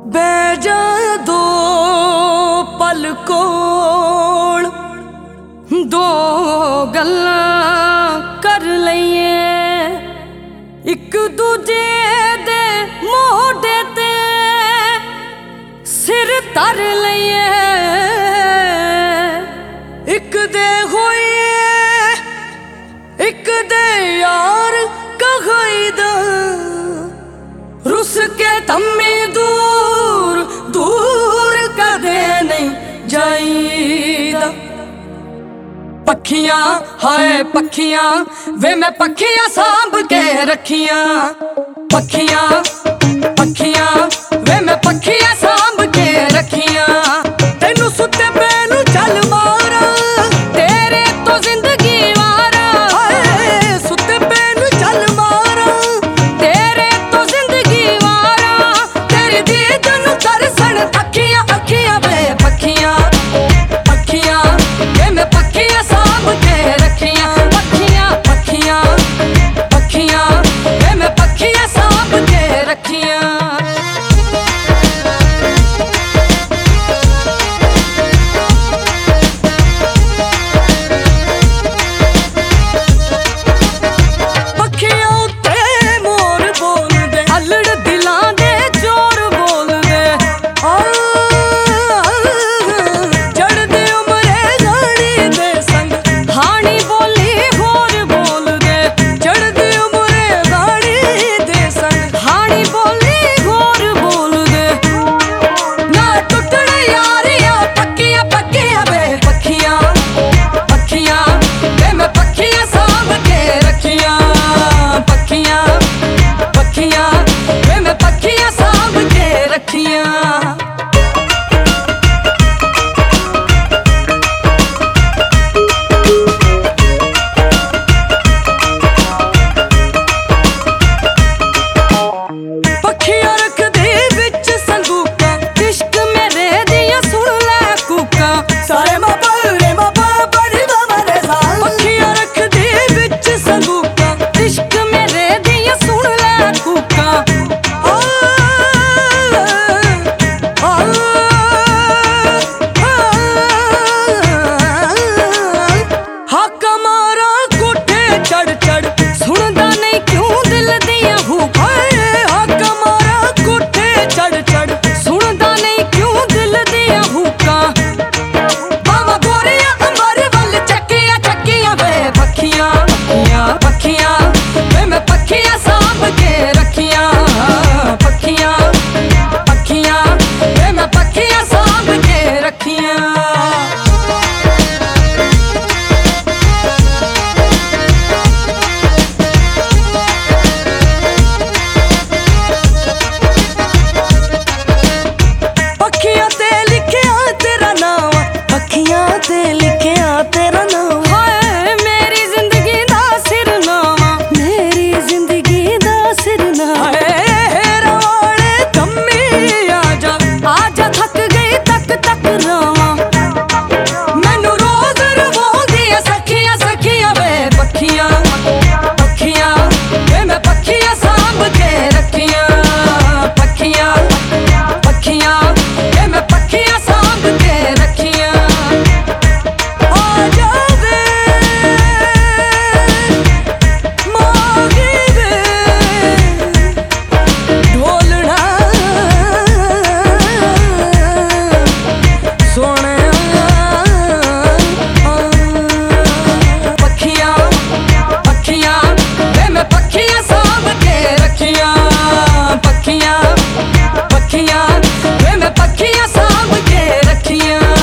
बैजा दो पल कोल दो गल्लां कर लईए, एक दूजे दे मोढे ते सिर धर लईए। एक दे होइए एक दे यार कहाईदा, रुस के थम्मी दूर दूर कदे नहीं जाईदा। पखियां हाय पखियां वे मैं पखियां सांभ के रखियां। पखियां पखियां वे मैं पखियां सांभ के रखियां। तेनू सुते पैनू चल मारा तेरे तो जिंदगी वारा। हाय सुते पैनू चल मारा तेरे तो जिंदगी वारा। तेरी दीद नू तरसन अखियां अखियां वे पखियां पखियां वे मैं पखियां सांभ के रखियां। पखियां पखियां पखियां वे मैं पखियां सांभ के रखियां।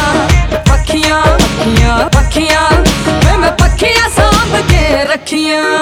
पखियां वे मैं पखियां सांभ के रखियां।